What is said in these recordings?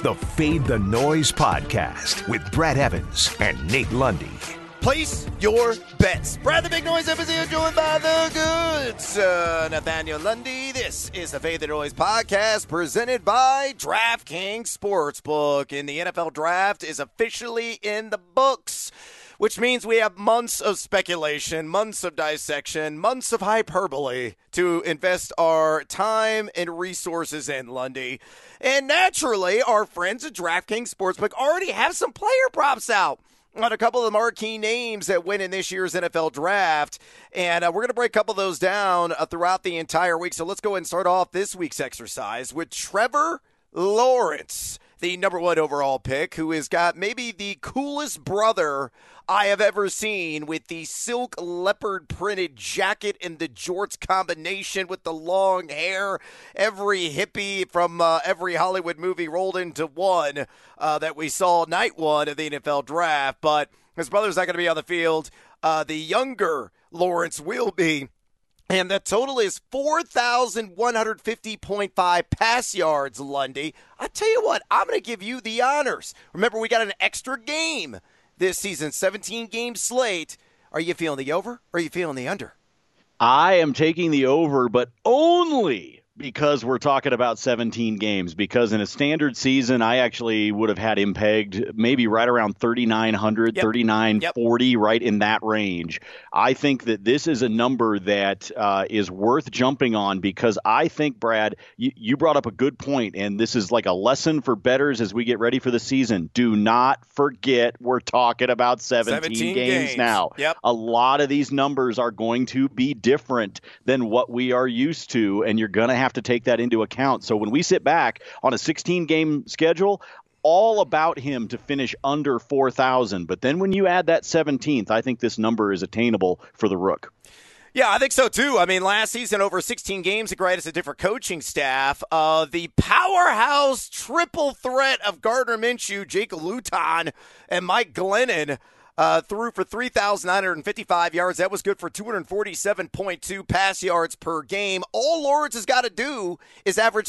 the Fade the Noise podcast with Brad Evans and Nate Lundy. Place your bets. Brad the Big Noise Evans here, joined by the good Nathaniel Lundy. This is the Fade the Noise podcast presented by DraftKings Sportsbook. And the NFL Draft is officially in the books, which means we have months of speculation, months of dissection, months of hyperbole to invest our time and resources in, Lundy. And naturally, our friends at DraftKings Sportsbook already have some player props out on a couple of the marquee names that win in this year's NFL Draft. And we're going to break a couple of those down throughout the entire week. So let's go ahead and start off this week's exercise with Trevor Lawrence, the number one overall pick, who has got maybe the coolest brother I have ever seen with the silk leopard printed jacket and the jorts combination with the long hair. Every hippie from every Hollywood movie rolled into one that we saw night one of the NFL Draft. But his brother's not going to be on the field. The younger Lawrence will be. And the total is 4,150.5 pass yards, Lundy. I tell you what, I'm going to give you the honors. Remember, we got an extra game this season, 17-game slate. Are you feeling the over or are you feeling the under? I am taking the over, but only because we're talking about 17 games. Because in a standard season, I actually would have had him pegged maybe right around 3,900, 3,940, right in that range. I think that this is a number that is worth jumping on because I think, Brad, you brought up a good point, and this is like a lesson for bettors as we get ready for the season. Do not forget we're talking about 17 games now. Yep. A lot of these numbers are going to be different than what we are used to, and you're going to have to take that into account. So when we sit back on a 16-game schedule, all about him to finish under 4,000. But then when you add that 17th, I think this number is attainable for the Rook. Yeah, I think so, too. I mean, last season, over 16 games, granted, it's a different coaching staff. The powerhouse triple threat of Gardner Minshew, Jake Luton, and Mike Glennon threw for 3,955 yards. That was good for 247.2 pass yards per game. All Lawrence has got to do is average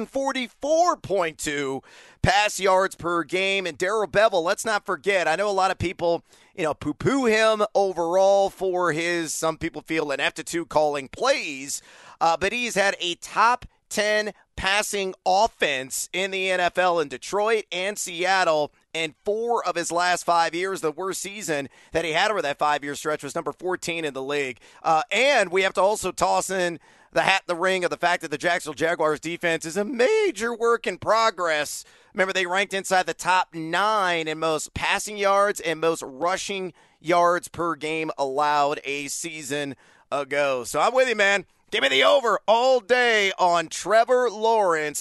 244.2 pass yards per game. And Darrell Bevell, let's not forget, I know a lot of people, poo-poo him overall for his, some people feel, ineptitude calling plays, but he's had a top 10 passing offense in the NFL in Detroit and Seattle. And 4 of his last 5 years, the worst season that he had over that 5-year stretch was number 14 in the league. And we have to also toss in the hat in the ring of the fact that the Jacksonville Jaguars defense is a major work in progress. Remember, they ranked inside the top 9 in most passing yards and most rushing yards per game allowed a season ago. So I'm with you, man. Give me the over all day on Trevor Lawrence,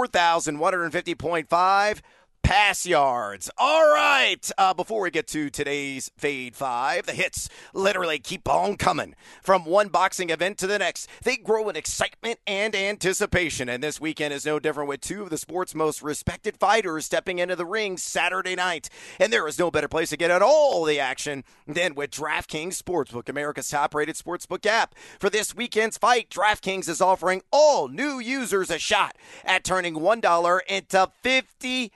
4,150.5 pass yards. All right. Before we get to today's Fade 5, the hits literally keep on coming. From one boxing event to the next, they grow in excitement and anticipation. And this weekend is no different with 2 of the sport's most respected fighters stepping into the ring Saturday night. And there is no better place to get at all the action than with DraftKings Sportsbook, America's top-rated sportsbook app. For this weekend's fight, DraftKings is offering all new users a shot at turning $1 into $55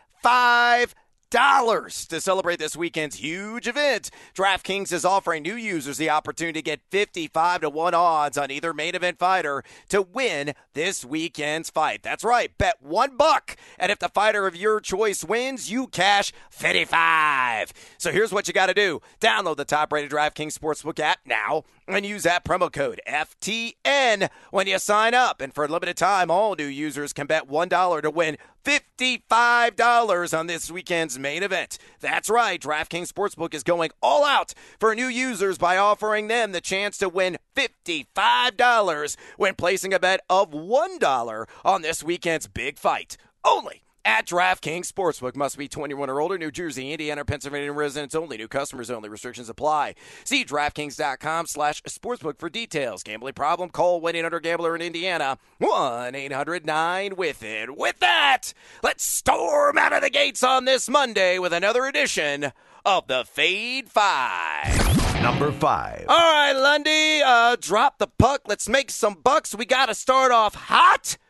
to celebrate this weekend's huge event. DraftKings is offering new users the opportunity to get 55-1 odds on either main event fighter to win this weekend's fight. That's right, bet $1, and if the fighter of your choice wins, you cash 55. So here's what you got to do. Download the top-rated DraftKings Sportsbook app now and use that promo code FTN when you sign up. And for a limited time, all new users can bet $1 to win $55 on this weekend's main event. That's right, DraftKings Sportsbook is going all out for new users by offering them the chance to win $55 when placing a bet of $1 on this weekend's big fight. Only at DraftKings Sportsbook. Must be 21 or older. New Jersey, Indiana, Pennsylvania residents only. New customers only. Restrictions apply. See DraftKings.com/sportsbook for details. Gambling problem? Call 1-800-GAMBLER in Indiana. 1-800-9-WITH-IT. With that, let's storm out of the gates on this Monday with another edition of the Fade 5. Number 5. All right, Lundy, drop the puck. Let's make some bucks. We got to start off hot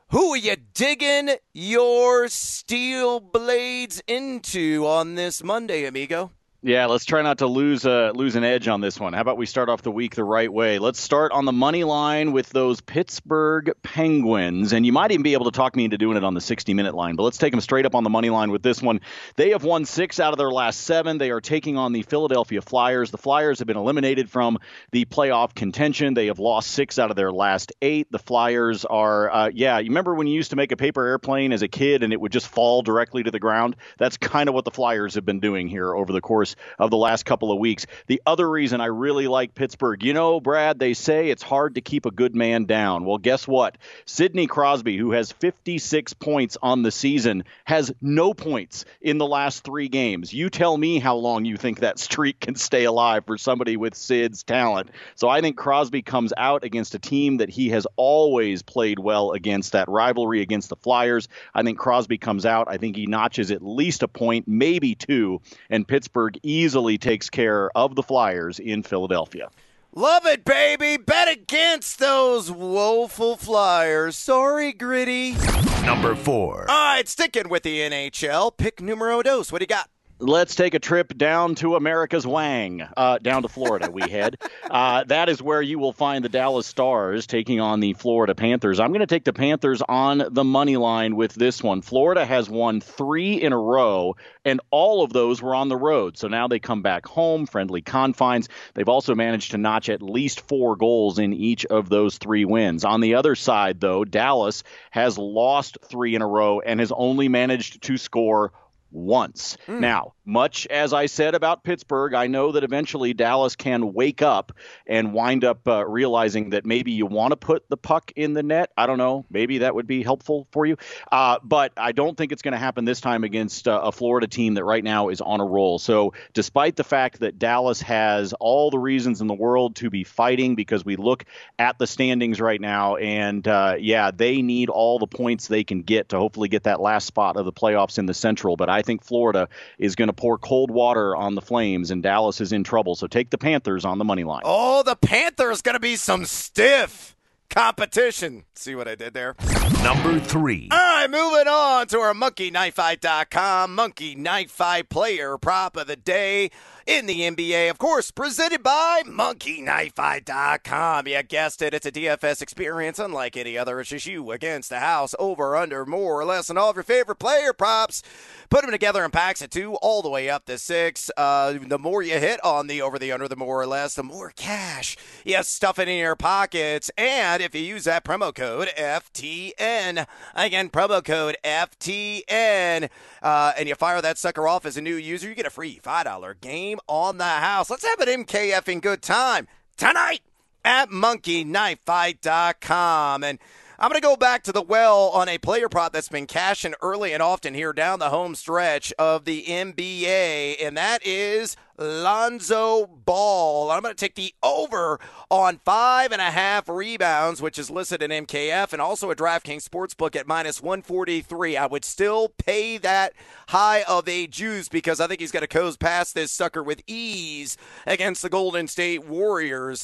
Who are you digging your steel blades into on this Monday, amigo? Yeah, let's try not to lose an edge on this one. How about we start off the week the right way? Let's start on the money line with those Pittsburgh Penguins. And you might even be able to talk me into doing it on the 60-minute line. But let's take them straight up on the money line with this one. They have won 6 out of their last 7. They are taking on the Philadelphia Flyers. The Flyers have been eliminated from the playoff contention. They have lost 6 out of their last 8. The Flyers are, you remember when you used to make a paper airplane as a kid and it would just fall directly to the ground? That's kind of what the Flyers have been doing here over the course of the last couple of weeks. The other reason I really like Pittsburgh, Brad, they say it's hard to keep a good man down. Well, guess what? Sidney Crosby, who has 56 points on the season, has no points in the last 3 games. You tell me how long you think that streak can stay alive for somebody with Sid's talent. So I think Crosby comes out against a team that he has always played well against, that rivalry against the Flyers. I think Crosby comes out. I think he notches at least a point, maybe 2, and Pittsburgh easily takes care of the Flyers in Philadelphia. Love it, baby. Bet against those woeful Flyers. Sorry, Gritty. Number 4. All right, sticking with the NHL. Pick numero dos. What do you got? Let's take a trip down to America's Wang, down to Florida we head. That is where you will find the Dallas Stars taking on the Florida Panthers. I'm going to take the Panthers on the money line with this one. Florida has won 3 in a row, and all of those were on the road. So now they come back home, friendly confines. They've also managed to notch at least 4 goals in each of those 3 wins. On the other side, though, Dallas has lost 3 in a row and has only managed to score once. Now, much as I said about Pittsburgh, I know that eventually Dallas can wake up and wind up realizing that maybe you want to put the puck in the net. I don't know. Maybe that would be helpful for you. But I don't think it's going to happen this time against a Florida team that right now is on a roll. So despite the fact that Dallas has all the reasons in the world to be fighting, because we look at the standings right now and, they need all the points they can get to hopefully get that last spot of the playoffs in the Central. But I think Florida is going to pour cold water on the Flames, and Dallas is in trouble. So take the Panthers on the money line. Oh, the Panthers going to be some stiff competition. See what I did there? Number 3. All right, moving on to our MonkeyKnifeFight.com Monkey Knife Fight player prop of the day in the NBA. Of course, presented by MonkeyKnifeFight.com. You guessed it. It's a DFS experience unlike any other. It's just you against the house, over, under, more or less, and all of your favorite player props. Put them together in packs of 2 all the way up to 6. The more you hit on the over, the under, the more or less, the more cash you stuff it in your pockets. And if you use that promo code FTN, again, promo code FTN, and you fire that sucker off as a new user, you get a free $5 game on the house. Let's have an MKFing good time tonight at MonkeyKnifeFight.com. And I'm going to go back to the well on a player prop that's been cashing early and often here down the home stretch of the NBA, and that is Lonzo Ball. I'm going to take the over on 5.5 rebounds, which is listed in MKF, and also a DraftKings Sportsbook at -143. I would still pay that high of a juice because I think he's going to coast past this sucker with ease against the Golden State Warriors.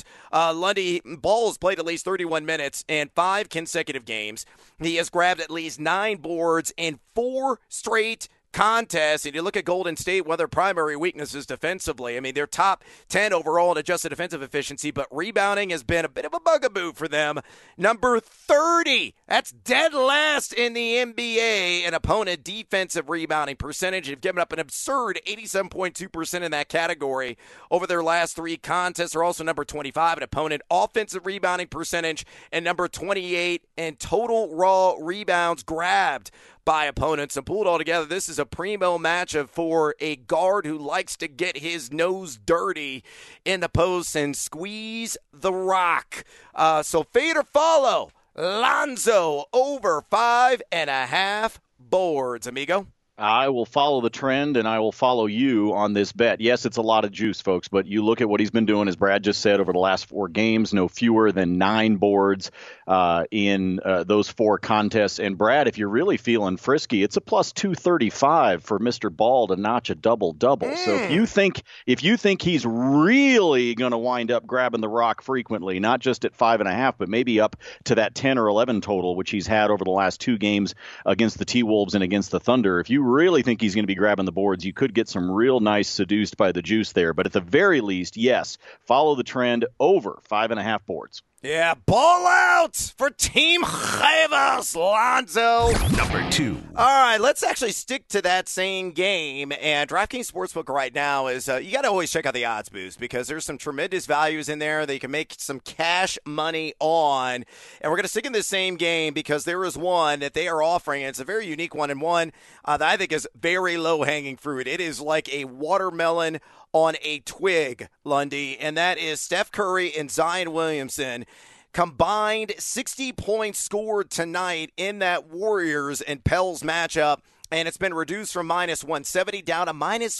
Ball has played at least 31 minutes in 5 consecutive games. He has grabbed at least 9 boards in 4 straight contests. And you look at Golden State, one of their primary weaknesses defensively. I mean, they're top 10 overall in adjusted defensive efficiency, but rebounding has been a bit of a bugaboo for them. Number 30. That's dead last in the NBA in opponent defensive rebounding percentage. They've given up an absurd 87.2% in that category over their last 3 contests. They're also number 25 in opponent offensive rebounding percentage and number 28 in total raw rebounds grabbed by opponents. And pulled all together, this is a primo matchup for a guard who likes to get his nose dirty in the post and squeeze the rock. So fade or follow Lonzo over 5.5 boards, amigo. I will follow the trend, and I will follow you on this bet. Yes, it's a lot of juice, folks, but you look at what he's been doing, as Brad just said, over the last 4 games, no fewer than 9 boards in those 4 contests. And Brad, if you're really feeling frisky, it's a plus 235 for Mr. Ball to notch a double-double. So if you think he's really going to wind up grabbing the rock frequently, not just at 5.5, but maybe up to that 10 or 11 total, which he's had over the last 2 games against the T-Wolves and against the Thunder, if you really think he's going to be grabbing the boards, you could get some real nice seduced by the juice there. But at the very least, yes, follow the trend over 5.5 boards. Yeah, ball out for Team Chaivas, Lonzo. Number 2. All right, let's actually stick to that same game. And DraftKings Sportsbook right now is, you got to always check out the odds boost because there's some tremendous values in there that you can make some cash money on. And we're going to stick in this same game because there is one that they are offering, and it's a very unique one, and one that I think is very low-hanging fruit. It is like a watermelon on a twig, Lundy, and that is Steph Curry and Zion Williamson combined 60 points scored tonight in that Warriors and Pels matchup, and it's been reduced from minus 170 down to minus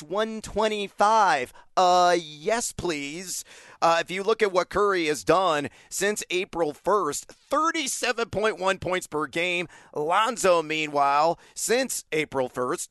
125. Yes, please. If you look at what Curry has done since April 1st, 37.1 points per game. Lonzo, meanwhile, since April 1st,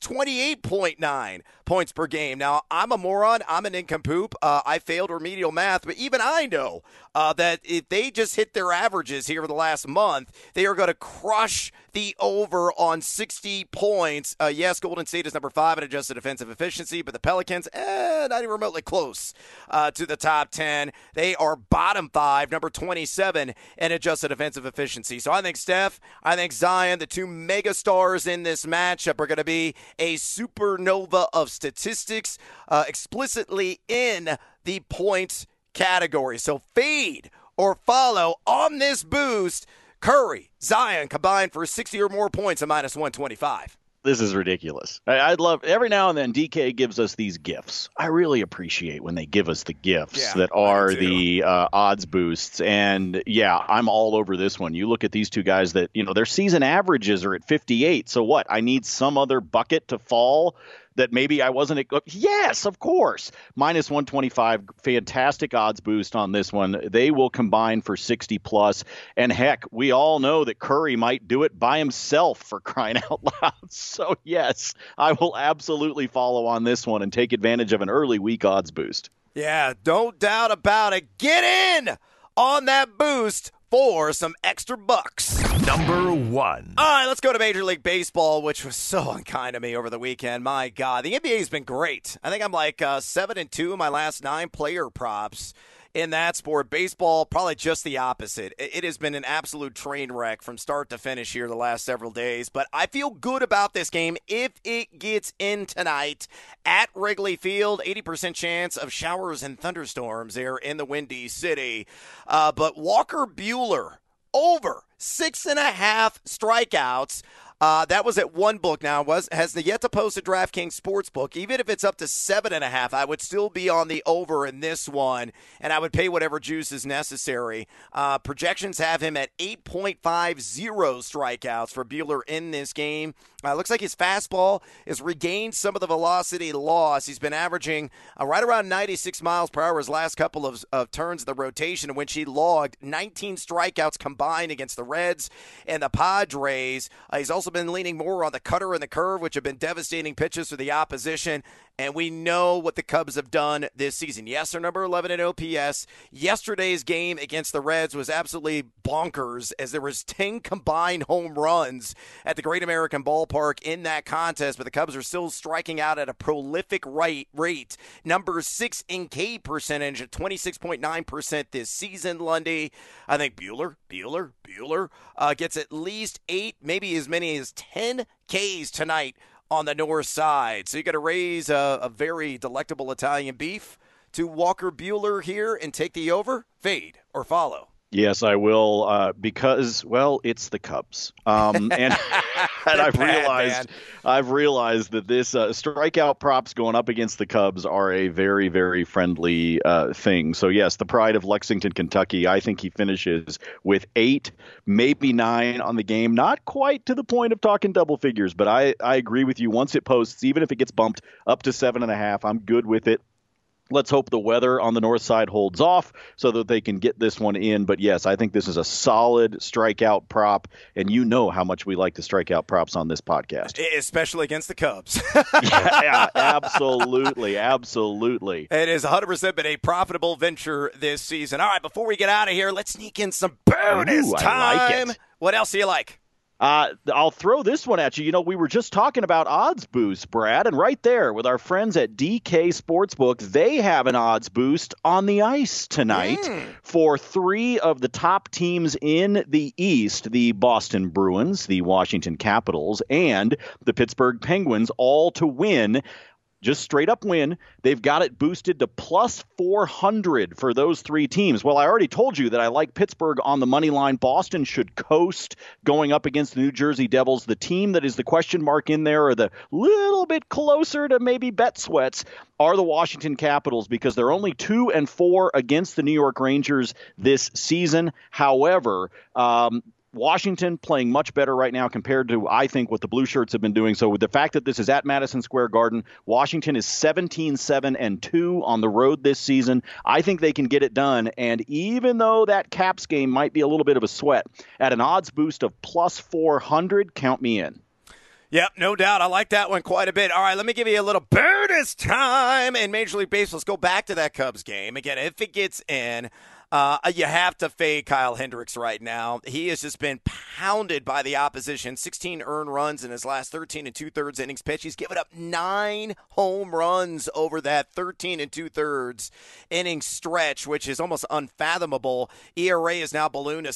28.9 points per game. Now, I'm a moron. I'm an nincompoop. I failed remedial math, but even I know that if they just hit their averages here for the last month, they are going to crush the over on 60 points. Yes, Golden State is number 5 in adjusted defensive efficiency, but the Pelicans, not even remotely close to the top 10. They are bottom 5, number 27 in adjusted defensive efficiency. So I think Steph, I think Zion, the 2 mega stars in this matchup are going to be a supernova of statistics explicitly in the points category. So fade or follow on this boost. Curry, Zion combined for 60 or more points at minus 125. This is ridiculous. I'd love every now and then DK gives us these gifts. I really appreciate when they give us the gifts that are the odds boosts. And yeah, I'm all over this one. You look at these 2 guys that, their season averages are at 58. So what? I need some other bucket to fall that maybe I wasn't. Yes, of course. Minus 125. Fantastic odds boost on this one. They will combine for 60 plus. And heck, we all know that Curry might do it by himself, for crying out loud. So yes, I will absolutely follow on this one and take advantage of an early week odds boost. Yeah, don't doubt about it. Get in on that boost for some extra bucks. Number 1. All right, let's go to Major League Baseball, which was so unkind to me over the weekend. My God, the NBA has been great. I think I'm like 7-2 in my last 9 player props in that sport. Baseball, probably just the opposite. It has been an absolute train wreck from start to finish here the last several days. But I feel good about this game if it gets in tonight at Wrigley Field. 80% chance of showers and thunderstorms there in the Windy City. But Walker Buehler over 6.5 strikeouts. That was at one book now. Has yet to post a DraftKings Sportsbook. Even if it's up to 7.5, I would still be on the over in this one, and I would pay whatever juice is necessary. Projections have him at 8.50 strikeouts for Buehler in this game. Looks like his fastball has regained some of the velocity loss. He's been averaging right around 96 miles per hour his last couple of turns of the rotation, in which he logged 19 strikeouts combined against the Reds and the Padres. He's also been leaning more on the cutter and the curve, which have been devastating pitches for the opposition. And we know what the Cubs have done this season. Yes, they're number 11 in OPS. Yesterday's game against the Reds was absolutely bonkers, as there was 10 combined home runs at the Great American Ballpark in that contest. But the Cubs are still striking out at a prolific rate. Number 6 in K percentage at 26.9% this season, Lundy. I think Buehler gets at least 8, maybe as many as 10 Ks tonight on the north side. So you got to raise a very delectable Italian beef to Walker Buehler here and take the over, fade, or follow. Yes, I will, because, well, it's the Cubs. And I've realized that this strikeout props going up against the Cubs are a very, very friendly thing. So, yes, the pride of Lexington, Kentucky, I think he finishes with 8, maybe 9 on the game. Not quite to the point of talking double figures, but I agree with you. Once it posts, even if it gets bumped up to 7.5, I'm good with it. Let's hope the weather on the north side holds off so that they can get this one in. But, yes, I think this is a solid strikeout prop, and you know how much we like the strikeout props on this podcast. Especially against the Cubs. yeah, absolutely, absolutely. It has 100% been a profitable venture this season. All right, before we get out of here, let's sneak in some bonus time. I like it. What else do you like? I'll throw this one at you. You know, we were just talking about odds boost, Brad, and right there with our friends at DK Sportsbook, they have an odds boost on the ice tonight for 3 of the top teams in the East, the Boston Bruins, the Washington Capitals, and the Pittsburgh Penguins, all to win. Just straight up win. They've got it boosted to plus 400 for those 3 teams. Well, I already told you that I like Pittsburgh on the money line. Boston should coast going up against the New Jersey Devils. The team that is the question mark in there, or the little bit closer to maybe bet sweats, are the Washington Capitals, because they're only 2-4 against the New York Rangers this season. However, Washington playing much better right now compared to, I think, what the Blue Shirts have been doing. So with the fact that this is at Madison Square Garden, Washington is 17-7-2 on the road this season. I think they can get it done. And even though that Caps game might be a little bit of a sweat, at an odds boost of plus 400, count me in. Yep, no doubt. I like that one quite a bit. All right, let me give you a little bonus time in Major League Baseball. Let's go back to that Cubs game. Again, if it gets in, you have to fade Kyle Hendricks right now. He has just been pounded by the opposition. 16 earned runs in his last 13 2/3 innings pitched. He's given up 9 home runs over that 13 2/3 inning stretch, which is almost unfathomable. ERA is now ballooned to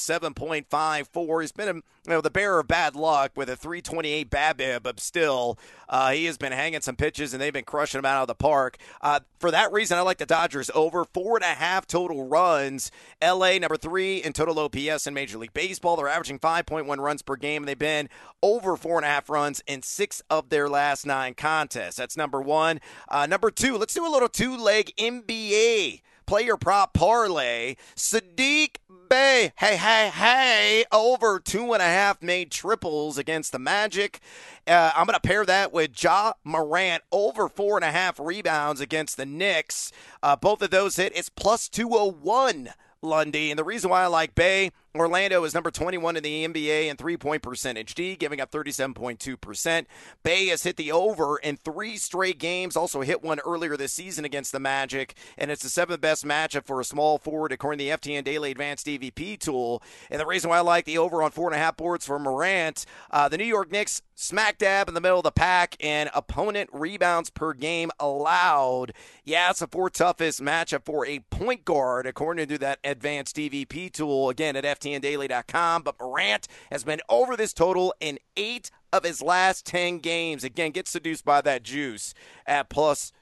7.54. He's been the bearer of bad luck with a 3.28 BABIP, but still, he has been hanging some pitches, and they've been crushing him out of the park. For that reason, I like the Dodgers over 4.5 total runs. LA, number 3 in total OPS in Major League Baseball. They're averaging 5.1 runs per game, and they've been over 4.5 runs in 6 of their last 9 contests. That's number 1. Number 2, let's do a little 2-leg NBA player prop parlay. Saddiq Bey, hey, over 2.5 made triples against the Magic. I'm going to pair that with Ja Morant, over 4.5 rebounds against the Knicks. Both of those hit. It's plus 201, Lundy. And the reason why I like Bey, Orlando is number 21 in the NBA in three-point percentage D, giving up 37.2%. Bey has hit the over in 3 straight games, also hit one earlier this season against the Magic, and it's the 7th best matchup for a small forward according to the FTN Daily Advanced DVP tool. And the reason why I like the over on 4.5 boards for Morant, the New York Knicks smack dab in the middle of the pack in opponent rebounds per game allowed. Yeah, it's the 4th toughest matchup for a point guard according to that advanced DVP tool, again at FTNDaily.com. But Morant has been over this total in 8 of his last 10 games. Again, get seduced by that juice at plus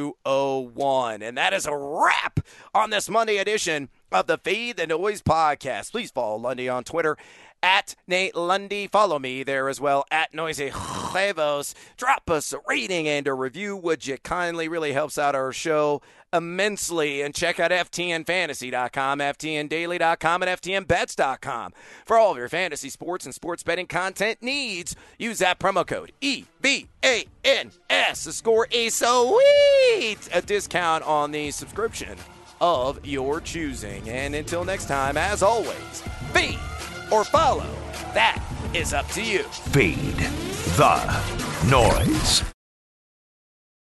201. And that is a wrap on this Monday edition of the Fade the Noise podcast. Please follow Lundy on Twitter at Nate Lundy. Follow me there as well at Noisy Huevos. Drop us a rating and a review, would you kindly? Really helps out our show immensely. And check out FTNFantasy.com, FTNDaily.com, and FTNBets.com for all of your fantasy sports and sports betting content needs. Use that promo code EBANS to score a sweet discount on the subscription of your choosing. And until next time, as always, feed or follow, that is up to you. Fade the Noise.